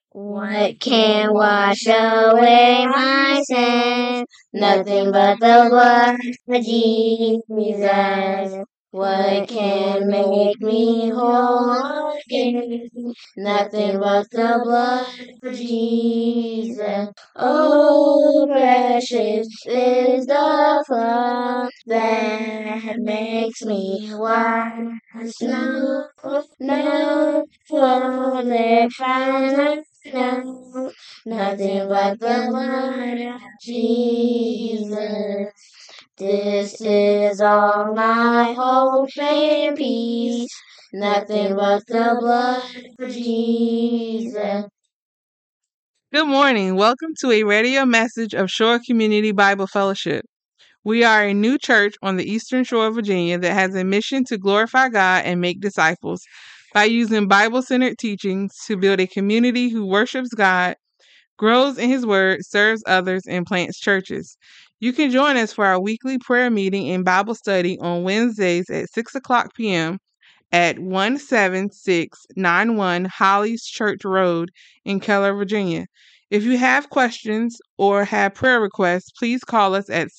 What can wash away my sin? Nothing but the blood of Jesus. What can make me whole again? Nothing but the blood of Jesus. Oh, precious is the flow that makes me white as snow. No further found no, nothing but the blood of Jesus. This is all my hope and peace. Nothing but the blood of Jesus. Good morning. Welcome to a radio message of Shore Community Bible Fellowship. We are a new church on the Eastern Shore of Virginia that has a mission to glorify God and make disciples by using Bible-centered teachings to build a community who worships God, grows in His Word, serves others, and plants churches. You can join us for our weekly prayer meeting and Bible study on Wednesdays at 6 o'clock p.m. at 17691 Hollies Church Road in Keller, Virginia. If you have questions or have prayer requests, please call us at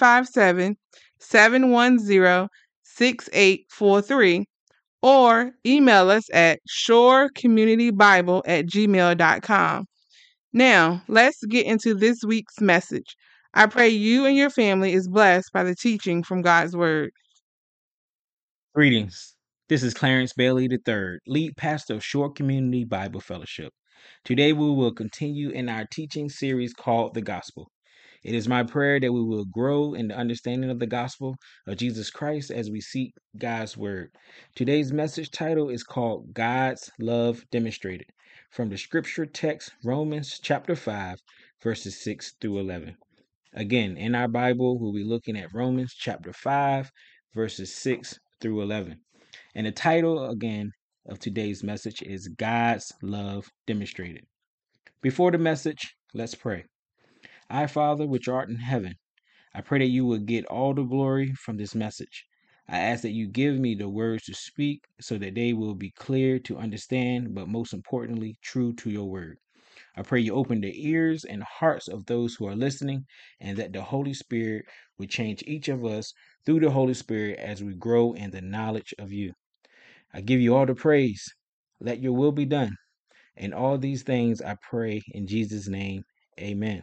757-710-6843 or email us at shorecommunitybible@gmail.com. Now, let's get into this week's message. I pray you and your family is blessed by the teaching from God's Word. Greetings. This is Clarence Bailey III, lead pastor of Shore Community Bible Fellowship. Today we will continue in our teaching series called The Gospel. It is my prayer that we will grow in the understanding of the gospel of Jesus Christ as we seek God's word. Today's message title is called God's Love Demonstrated, from the scripture text Romans chapter 5, verses 6 through 11. Again, in our Bible, we'll be looking at Romans chapter 5, verses 6 through 11. And the title, again, of today's message is God's Love Demonstrated. Before the message, let's pray. Our Father, which art in heaven, I pray that you will get all the glory from this message. I ask that you give me the words to speak so that they will be clear to understand, but most importantly, true to your word. I pray you open the ears and hearts of those who are listening, and that the Holy Spirit will change each of us through the Holy Spirit as we grow in the knowledge of you. I give you all the praise. Let your will be done. And all these things I pray in Jesus' name. Amen.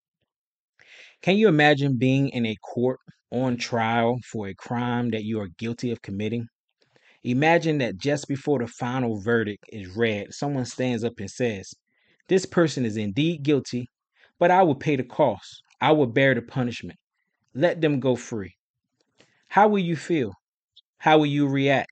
Can you imagine being in a court on trial for a crime that you are guilty of committing? Imagine that just before the final verdict is read, someone stands up and says, "This person is indeed guilty, but I will pay the cost. I will bear the punishment. Let them go free." How will you feel? How will you react?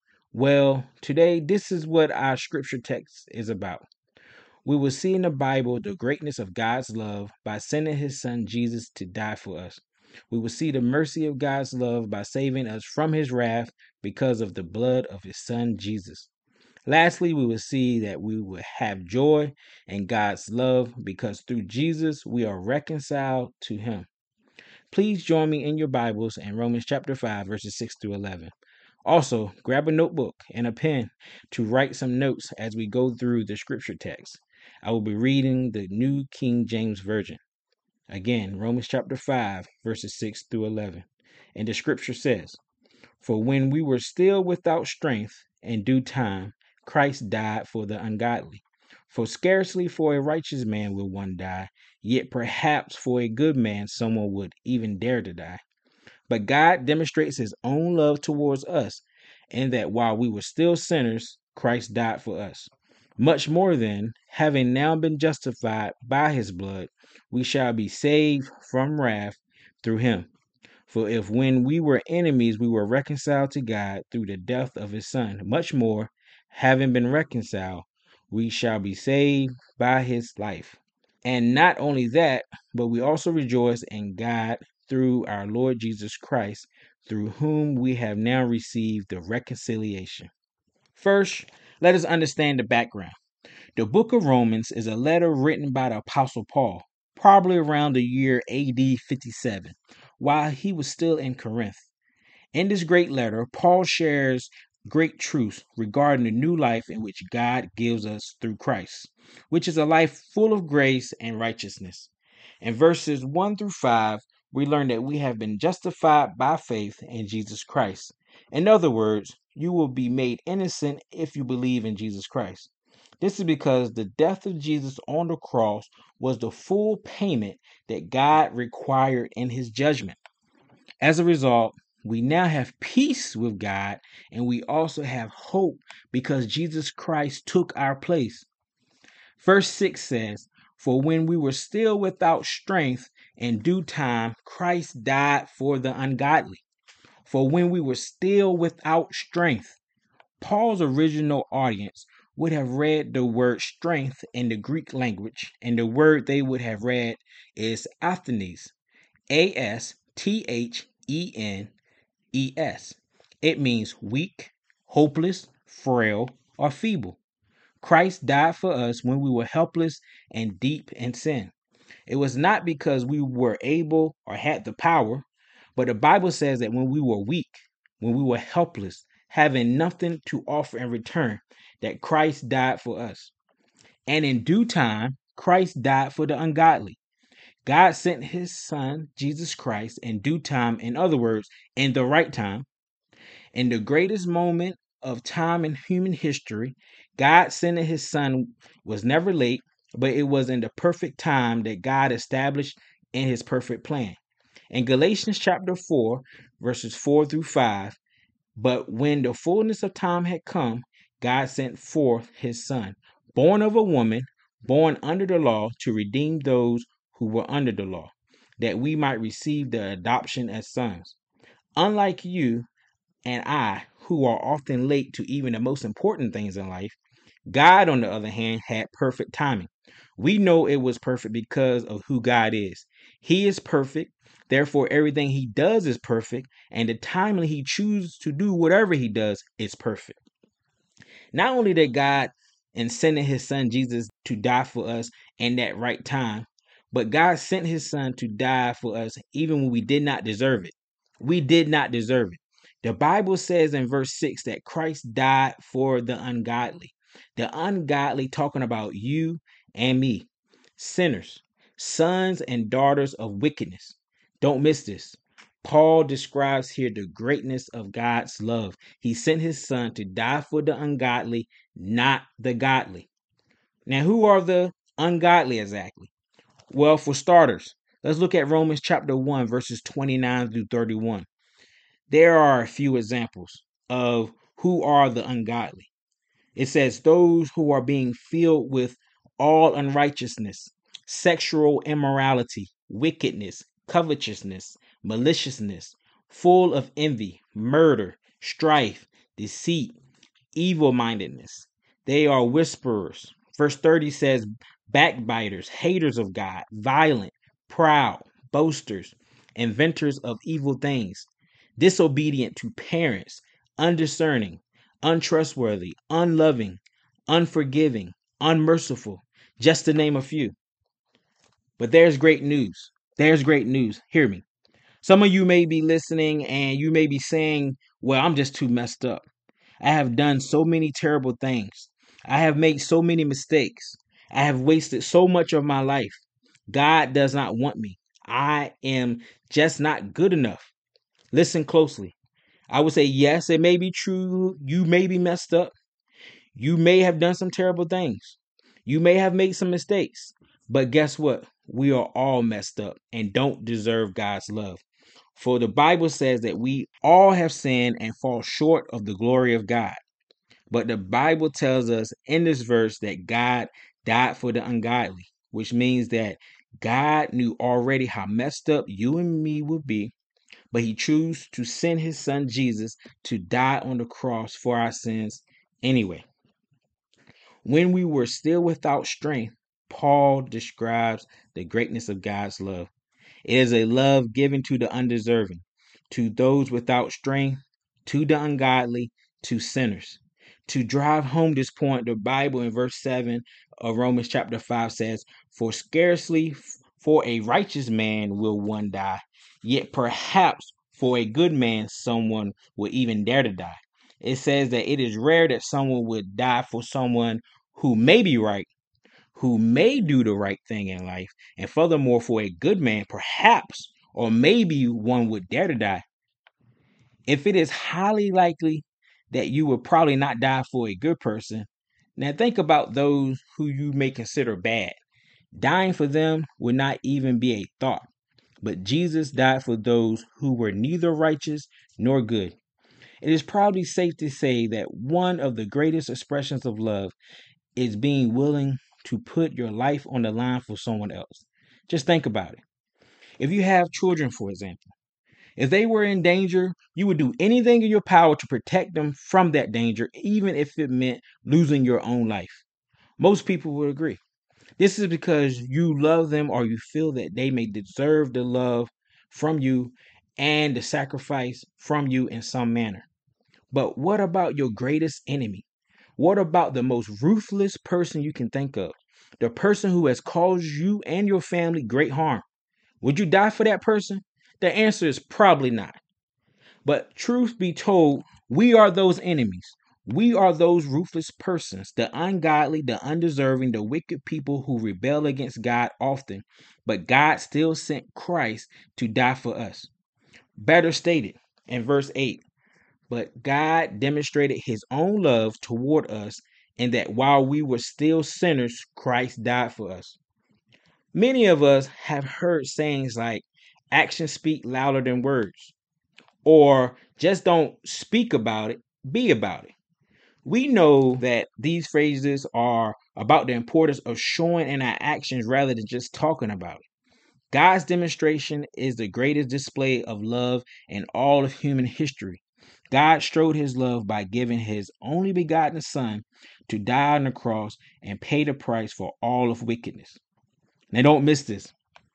Well, today, this is what our scripture text is about. We will see in the Bible the greatness of God's love by sending his son Jesus to die for us. We will see the mercy of God's love by saving us from his wrath because of the blood of his son Jesus. Lastly, we will see that we will have joy in God's love because through Jesus we are reconciled to him. Please join me in your Bibles in Romans chapter 5, verses 6 through 11. Also, grab a notebook and a pen to write some notes as we go through the scripture text. I will be reading the New King James Version. Again, Romans chapter 5, verses 6 through 11. And the scripture says, "For when we were still without strength, in due time, Christ died for the ungodly. For scarcely for a righteous man will one die, yet perhaps for a good man someone would even dare to die. But God demonstrates his own love towards us, in that while we were still sinners, Christ died for us. Much more then, having now been justified by his blood, we shall be saved from wrath through him. For if when we were enemies we were reconciled to God through the death of his Son, much more, having been reconciled, we shall be saved by his life. And not only that, but we also rejoice in God through our Lord Jesus Christ, through whom we have now received the reconciliation." First, let us understand the background. The book of Romans is a letter written by the Apostle Paul, probably around the year AD 57, while he was still in Corinth. In this great letter, Paul shares great truths regarding the new life in which God gives us through Christ, which is a life full of grace and righteousness. In verses 1 through 5, we learn that we have been justified by faith in Jesus Christ. In other words, you will be made innocent if you believe in Jesus Christ. This is because the death of Jesus on the cross was the full payment that God required in his judgment. As a result, we now have peace with God, and we also have hope because Jesus Christ took our place. Verse 6 says, "For when we were still without strength, in due time Christ died for the ungodly." For when we were still without strength. Paul's original audience would have read the word strength in the Greek language, and the word they would have read is Asthenes. Asthenes. It means weak, hopeless, frail, or feeble. Christ died for us when we were helpless and deep in sin. It was not because we were able or had the power, but the Bible says that when we were weak, when we were helpless, having nothing to offer in return, that Christ died for us. And in due time, Christ died for the ungodly. God sent his son, Jesus Christ, in due time, in other words, in the right time. In the greatest moment of time in human history, God sending his son was never late, but it was in the perfect time that God established in his perfect plan. In Galatians chapter 4, verses 4 through 5, but when the fullness of time had come, God sent forth his son, born of a woman, born under the law, to redeem those who were under the law, that we might receive the adoption as sons. Unlike you and I, who are often late to even the most important things in life, God, on the other hand, had perfect timing. We know it was perfect because of who God is. He is perfect, therefore, everything he does is perfect, and the timing he chooses to do whatever he does is perfect. Not only did God in sending his son Jesus to die for us in that right time, but God sent his son to die for us even when we did not deserve it. We did not deserve it. The Bible says in verse 6 that Christ died for the ungodly. The ungodly, talking about you and me, sinners, sons and daughters of wickedness. Don't miss this. Paul describes here the greatness of God's love. He sent his son to die for the ungodly, not the godly. Now, who are the ungodly exactly? Well, for starters, let's look at Romans chapter 1, verses 29 through 31. There are a few examples of who are the ungodly. It says, those who are being filled with all unrighteousness, sexual immorality, wickedness, covetousness, maliciousness, full of envy, murder, strife, deceit, evil mindedness. They are whisperers. Verse 30 says, backbiters, haters of God, violent, proud, boasters, inventors of evil things, disobedient to parents, undiscerning, untrustworthy, unloving, unforgiving, unmerciful, just to name a few. But there's great news. There's great news. Hear me. Some of you may be listening and you may be saying, well, I'm just too messed up. I have done so many terrible things. I have made so many mistakes. I have wasted so much of my life. God does not want me. I am just not good enough. Listen closely. I would say, yes, it may be true. You may be messed up. You may have done some terrible things. You may have made some mistakes. But guess what? We are all messed up and don't deserve God's love. For the Bible says that we all have sinned and fall short of the glory of God. But the Bible tells us in this verse that God died for the ungodly, which means that God knew already how messed up you and me would be, but he chose to send his son Jesus to die on the cross for our sins anyway. When we were still without strength, Paul describes the greatness of God's love. It is a love given to the undeserving, to those without strength, to the ungodly, to sinners. To drive home this point, the Bible in verse 7 of Romans chapter 5 says, for scarcely for a righteous man will one die, yet perhaps for a good man someone will even dare to die. It says that it is rare that someone would die for someone who may be right, who may do the right thing in life, and furthermore, for a good man, perhaps, or maybe one would dare to die. If it is highly likely that you would probably not die for a good person, now think about those who you may consider bad. Dying for them would not even be a thought. But Jesus died for those who were neither righteous nor good. It is probably safe to say that one of the greatest expressions of love is being willing to put your life on the line for someone else. Just think about it. If you have children, for example, if they were in danger, you would do anything in your power to protect them from that danger, even if it meant losing your own life. Most people would agree. This is because you love them or you feel that they may deserve the love from you and the sacrifice from you in some manner. But what about your greatest enemy? What about the most ruthless person you can think of? The person who has caused you and your family great harm. Would you die for that person? The answer is probably not. But truth be told, we are those enemies. We are those ruthless persons, the ungodly, the undeserving, the wicked people who rebel against God often, but God still sent Christ to die for us. Better stated in verse 8, but God demonstrated his own love toward us in that while we were still sinners, Christ died for us. Many of us have heard sayings like, actions speak louder than words, or just don't speak about it, be about it. We know that these phrases are about the importance of showing in our actions rather than just talking about it. God's demonstration is the greatest display of love in all of human history. God showed his love by giving his only begotten Son to die on the cross and pay the price for all of wickedness. Now, don't miss this.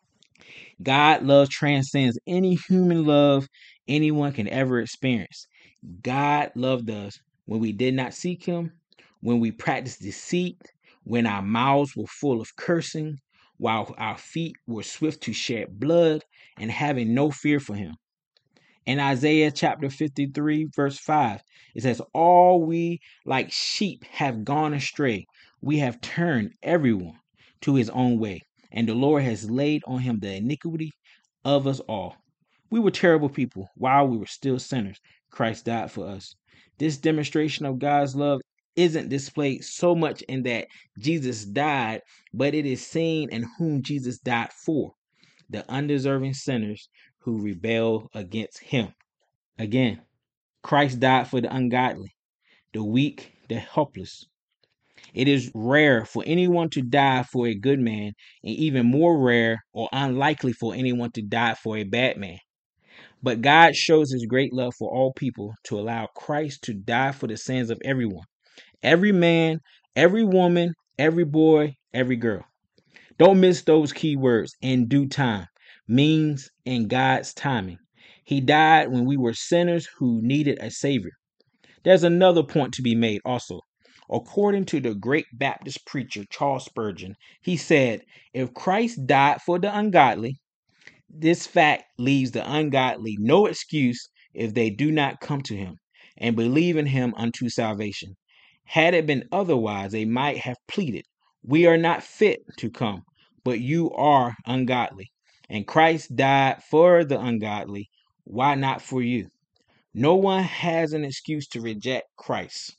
God love transcends any human love anyone can ever experience. God loved us when we did not seek him, when we practiced deceit, when our mouths were full of cursing, while our feet were swift to shed blood, and having no fear for him. In Isaiah chapter 53, verse 5, it says, all we like sheep have gone astray. We have turned everyone to his own way, and the Lord has laid on him the iniquity of us all. We were terrible people while we were still sinners. Christ died for us. This demonstration of God's love isn't displayed so much in that Jesus died, but it is seen in whom Jesus died for, the undeserving sinners who rebel against him. Again, Christ died for the ungodly, the weak, the helpless. It is rare for anyone to die for a good man, and even more rare or unlikely for anyone to die for a bad man. But God shows his great love for all people to allow Christ to die for the sins of everyone. Every man, every woman, every boy, every girl. Don't miss those key words. In due time means in God's timing. He died when we were sinners who needed a savior. There's another point to be made also. According to the great Baptist preacher Charles Spurgeon, he said, if Christ died for the ungodly, this fact leaves the ungodly no excuse if they do not come to him and believe in him unto salvation. Had it been otherwise, they might have pleaded, we are not fit to come, but you are ungodly. And Christ died for the ungodly. Why not for you? No one has an excuse to reject Christ.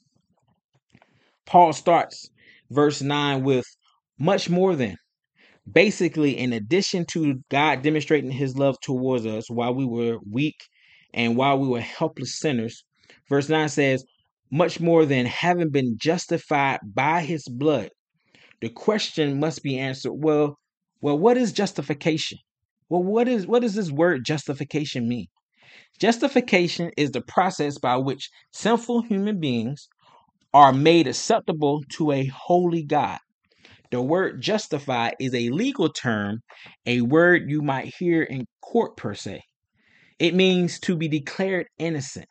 Paul starts verse 9 with much more than. Basically, in addition to God demonstrating his love towards us while we were weak and while we were helpless sinners, verse 9 says, much more than having been justified by his blood. The question must be answered, well, what is justification? Well, what does this word justification mean? Justification is the process by which sinful human beings are made acceptable to a holy God. The word justify is a legal term, a word you might hear in court per se. It means to be declared innocent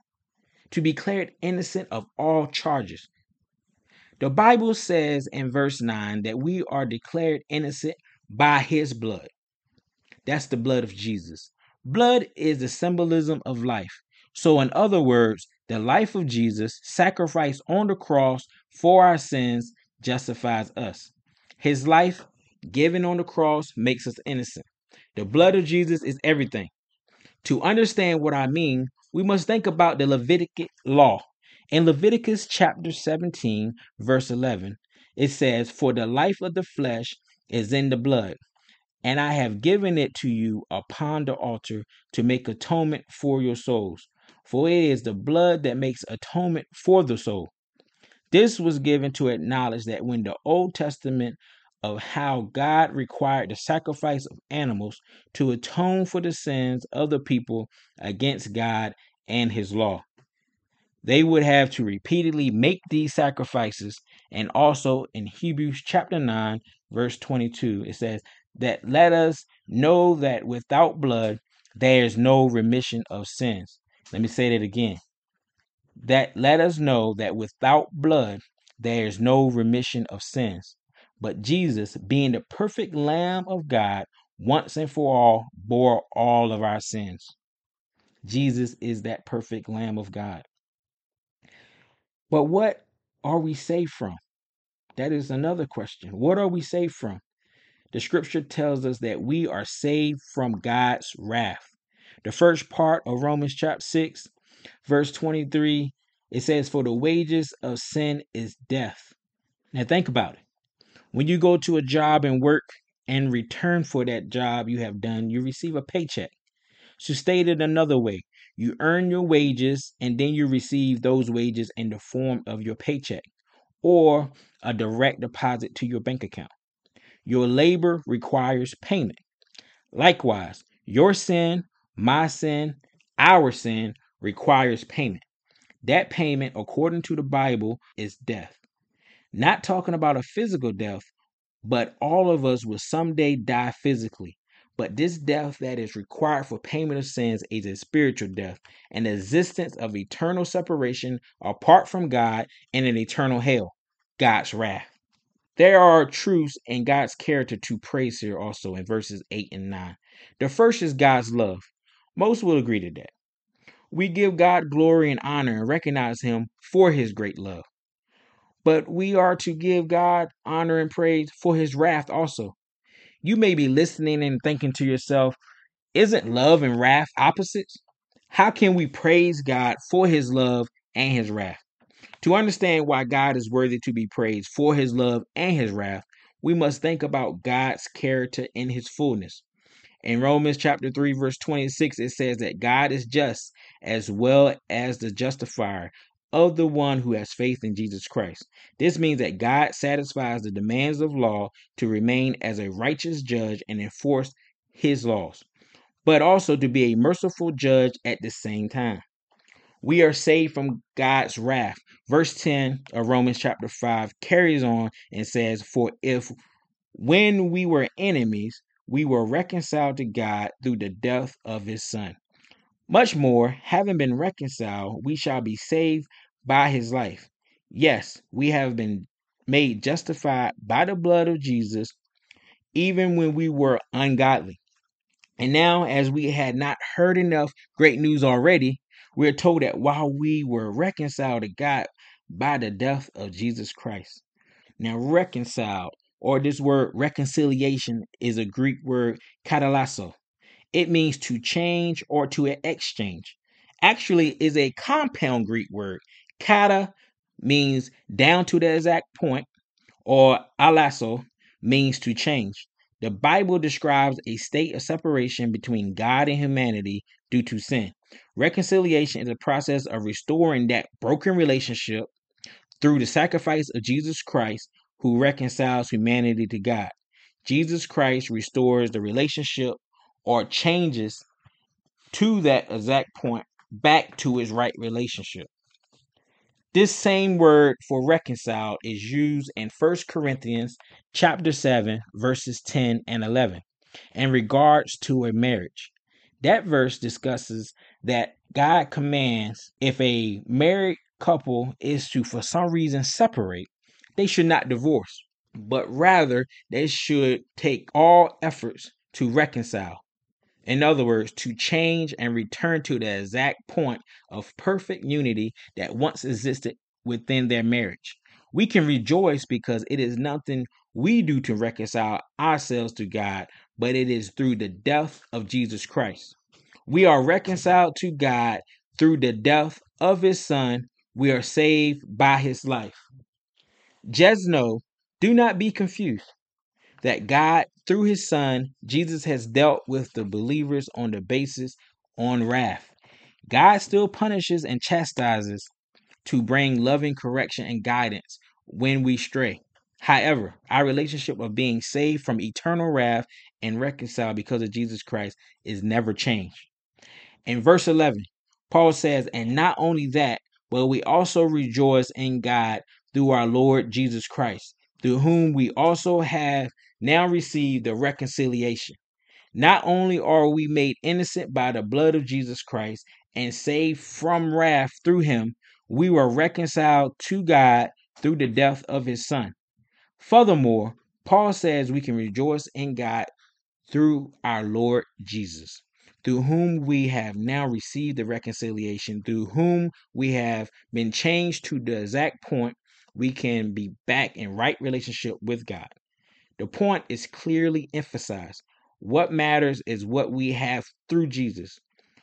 of all charges. The Bible says in verse 9 that we are declared innocent by his blood. That's the blood of Jesus. Blood is the symbolism of life. So in other words, The life of Jesus, sacrificed on the cross for our sins, justifies us. His life given on the cross makes us innocent. The blood of Jesus is everything. To understand what I mean, we must think about the Leviticus law. In Leviticus chapter 17, verse 11, it says, "For the life of the flesh is in the blood, and I have given it to you upon the altar to make atonement for your souls. For it is the blood that makes atonement for the soul." This was given to acknowledge that when the Old Testament of how God required the sacrifice of animals to atone for the sins of the people against God and his law. They would have to repeatedly make these sacrifices. And also in Hebrews chapter 9, verse 22, it says that let us know that without blood, there is no remission of sins. Let me say that again. That let us know that without blood, there is no remission of sins. But Jesus, being the perfect Lamb of God, once and for all, bore all of our sins. Jesus is that perfect Lamb of God. But what are we saved from? That is another question. What are we saved from? The scripture tells us that we are saved from God's wrath. The first part of Romans chapter 6, verse 23, it says, "For the wages of sin is death." Now think about it. When you go to a job and work, in return for that job you have done, you receive a paycheck. So stated another way, you earn your wages and then you receive those wages in the form of your paycheck or a direct deposit to your bank account. Your labor requires payment. Likewise, your sin, my sin, our sin requires payment. That payment, according to the Bible, is death. Not talking about a physical death, but all of us will someday die physically. But this death that is required for payment of sins is a spiritual death, an existence of eternal separation apart from God and an eternal hell, God's wrath. There are truths in God's character to praise here also in verses 8 and 9. The first is God's love. Most will agree to that. We give God glory and honor and recognize him for his great love. But we are to give God honor and praise for his wrath also. You may be listening and thinking to yourself, isn't love and wrath opposites? How can we praise God for his love and his wrath? To understand why God is worthy to be praised for his love and his wrath, we must think about God's character in his fullness. In Romans chapter 3, verse 26, it says that God is just as well as the justifier of the one who has faith in Jesus Christ. This means that God satisfies the demands of law to remain as a righteous judge and enforce his laws, but also to be a merciful judge at the same time. We are saved from God's wrath. Verse 10 of Romans chapter 5 carries on and says, "For if when we were enemies, we were reconciled to God through the death of his Son. Much more, having been reconciled, we shall be saved by his life. Yes, we have been made justified by the blood of Jesus, even when we were ungodly." And now, as we had not heard enough great news already, we're told that while we were reconciled to God by the death of Jesus Christ. Now, reconciled, or this word reconciliation, is a Greek word katalasso. It means to change or to exchange. Actually, is a compound Greek word. Kata means down to the exact point, or alasso means to change. The Bible describes a state of separation between God and humanity due to sin. Reconciliation is a process of restoring that broken relationship through the sacrifice of Jesus Christ, who reconciles humanity to God. Jesus Christ restores the relationship or changes to that exact point back to his right relationship. This same word for reconcile is used in 1 Corinthians chapter 7, verses 10 and 11 in regards to a marriage. That verse discusses that God commands if a married couple is to, for some reason, separate, they should not divorce, but rather they should take all efforts to reconcile. In other words, to change and return to the exact point of perfect unity that once existed within their marriage. We can rejoice because it is nothing we do to reconcile ourselves to God, but it is through the death of Jesus Christ. We are reconciled to God through the death of his son. We are saved by his life. Just know, do not be confused, that God, through his son, Jesus, has dealt with the believers on the basis on wrath. God still punishes and chastises to bring loving correction and guidance when we stray. However, our relationship of being saved from eternal wrath and reconciled because of Jesus Christ is never changed. In verse 11, Paul says, and not only that, but we also rejoice in God through our Lord Jesus Christ, through whom we also have now received the reconciliation. Not only are we made innocent by the blood of Jesus Christ and saved from wrath through him, we were reconciled to God through the death of his son. Furthermore, Paul says we can rejoice in God through our Lord Jesus, through whom we have now received the reconciliation, through whom we have been changed to the exact point we can be back in right relationship with God. The point is clearly emphasized. What matters is what we have through Jesus.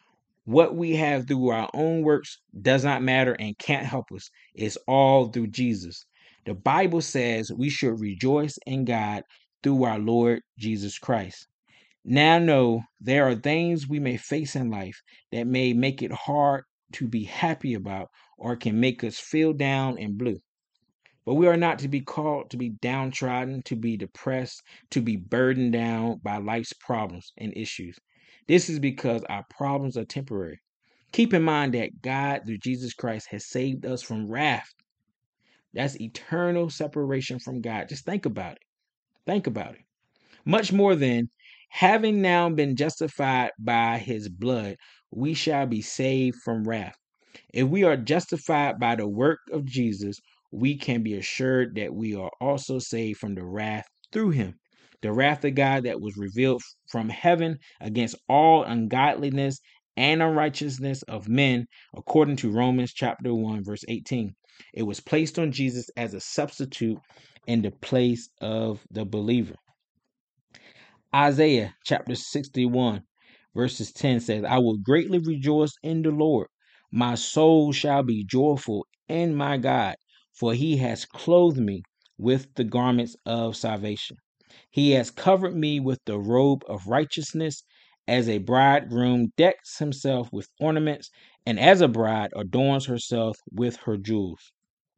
What we have through our own works does not matter and can't help us. It's all through Jesus. The Bible says we should rejoice in God through our Lord Jesus Christ. Now know there are things we may face in life that may make it hard to be happy about or can make us feel down and blue. But we are not to be called to be downtrodden, to be depressed, to be burdened down by life's problems and issues. This is because our problems are temporary. Keep in mind that God, through Jesus Christ, has saved us from wrath. That's eternal separation from God. Just think about it. Think about it. Much more than having now been justified by his blood, we shall be saved from wrath. If we are justified by the work of Jesus, we can be assured that we are also saved from the wrath through him. The wrath of God that was revealed from heaven against all ungodliness and unrighteousness of men, according to Romans chapter 1, verse 18. It was placed on Jesus as a substitute in the place of the believer. Isaiah chapter 61, verses 10 says, I will greatly rejoice in the Lord. My soul shall be joyful in my God, for he has clothed me with the garments of salvation. He has covered me with the robe of righteousness, as a bridegroom decks himself with ornaments, and as a bride adorns herself with her jewels.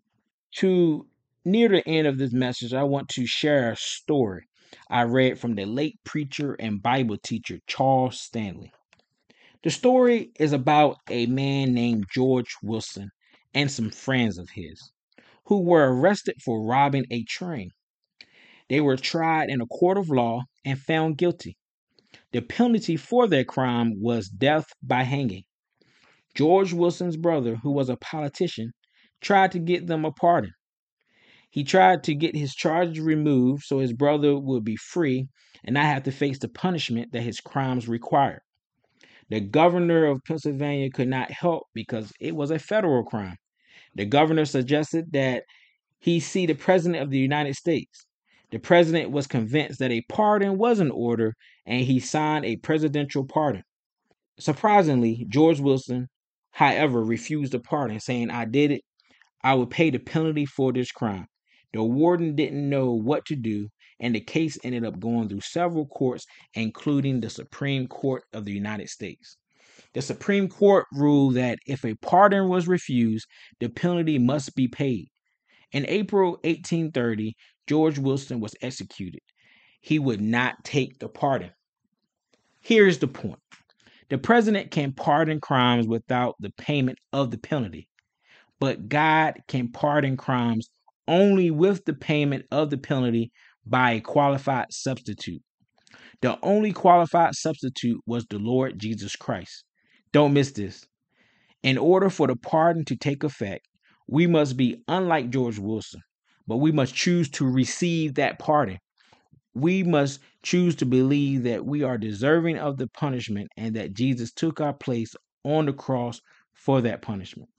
To near the end of this message, I want to share a story I read from the late preacher and Bible teacher Charles Stanley. The story is about a man named George Wilson and some friends of his who were arrested for robbing a train. They were tried in a court of law and found guilty. The penalty for their crime was death by hanging. George Wilson's brother, who was a politician, tried to get them a pardon. He tried to get his charges removed so his brother would be free and not have to face the punishment that his crimes required. The governor of Pennsylvania could not help because it was a federal crime. The governor suggested that he see the president of the United States. The president was convinced that a pardon was in order and he signed a presidential pardon. Surprisingly, George Wilson, however, refused the pardon, saying, I did it. I would pay the penalty for this crime. The warden didn't know what to do, and the case ended up going through several courts, including the Supreme Court of the United States. The Supreme Court ruled that if a pardon was refused, the penalty must be paid. In April 1830, George Wilson was executed. He would not take the pardon. Here's the point. The president can pardon crimes without the payment of the penalty, but God can pardon crimes only with the payment of the penalty by a qualified substitute. The only qualified substitute was the Lord Jesus Christ. Don't miss this. In order for the pardon to take effect, we must be unlike George Wilson, but we must choose to receive that pardon. we must choose to believe that we are deserving of the punishment and that Jesus took our place on the cross for that punishment.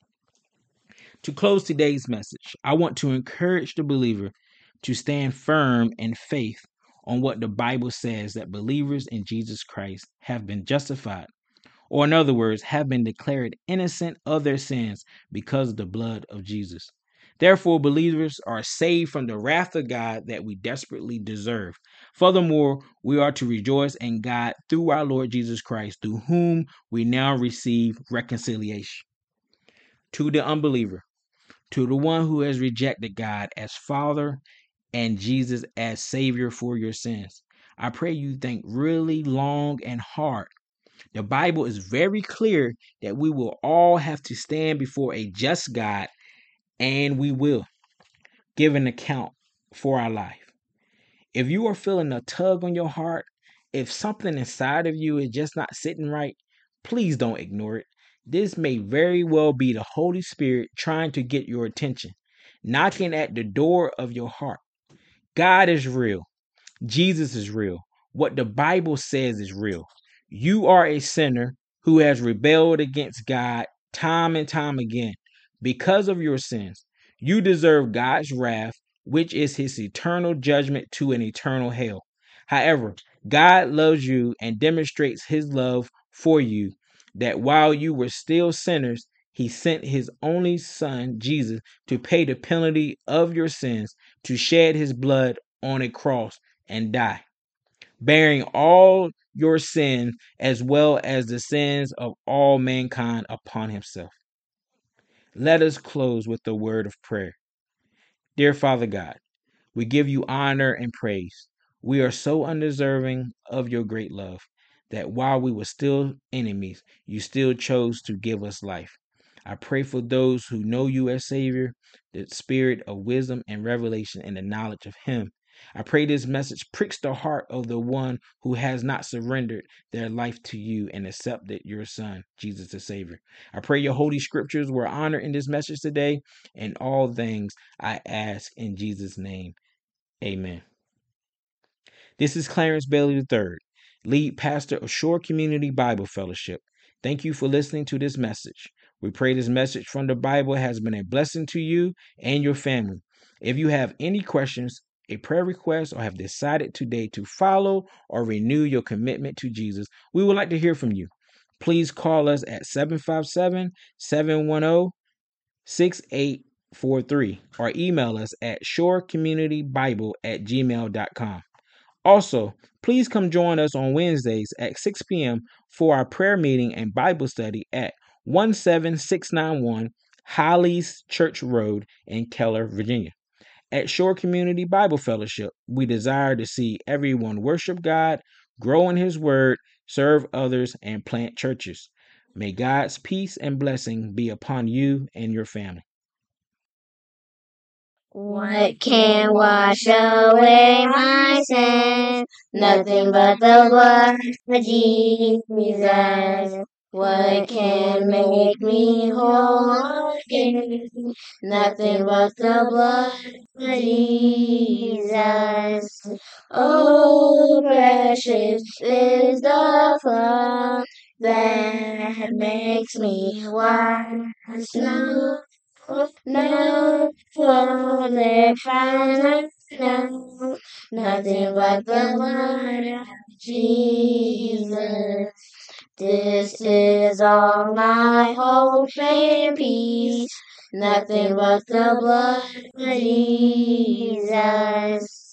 To close today's message, I want to encourage the believer to stand firm in faith on what the Bible says, that believers in Jesus Christ have been justified, or in other words, have been declared innocent of their sins because of the blood of Jesus. Therefore, believers are saved from the wrath of God that we desperately deserve. Furthermore, we are to rejoice in God through our Lord Jesus Christ, through whom we now receive reconciliation. To the unbeliever, to the one who has rejected God as Father and Jesus as Savior for your sins, I pray you think really long and hard. The Bible is very clear that we will all have to stand before a just God, and we will give an account for our life. If you are feeling a tug on your heart, if something inside of you is just not sitting right, please don't ignore it. This may very well be the Holy Spirit trying to get your attention, knocking at the door of your heart. God is real. Jesus is real. What the Bible says is real. You are a sinner who has rebelled against God time and time again. Because of your sins, you deserve God's wrath, which is his eternal judgment to an eternal hell. However, God loves you and demonstrates his love for you, that while you were still sinners, he sent his only son, Jesus, to pay the penalty of your sins, to shed his blood on a cross and die, bearing all your sins as well as the sins of all mankind upon himself. Let us close with the word of prayer. Dear Father God, we give you honor and praise. We are so undeserving of your great love that while we were still enemies, you still chose to give us life. I pray for those who know you as Savior, the spirit of wisdom and revelation and the knowledge of him. I pray this message pricks the heart of the one who has not surrendered their life to you and accepted your Son, Jesus the Savior. I pray your holy scriptures were honored in this message today. In all things I ask in Jesus' name. Amen. This is Clarence Bailey III, lead pastor of Shore Community Bible Fellowship. Thank you for listening to this message. We pray this message from the Bible has been a blessing to you and your family. If you have any questions, a prayer request, or have decided today to follow or renew your commitment to Jesus, we would like to hear from you. Please call us at 757-710-6843 or email us at shorecommunitybible@gmail.com. Also, please come join us on Wednesdays at 6 p.m. for our prayer meeting and Bible study at 17691 Holly's Church Road in Keller, Virginia. At Shore Community Bible Fellowship, we desire to see everyone worship God, grow in his word, serve others, and plant churches. May God's peace and blessing be upon you and your family. What can wash away my sins? Nothing but the blood of Jesus. What can make me whole again? Nothing but the blood of Jesus. Oh, precious is the flood that makes me white as snow. No other kind no, nothing but the blood of Jesus. This is all my hope and peace, nothing but the blood of Jesus.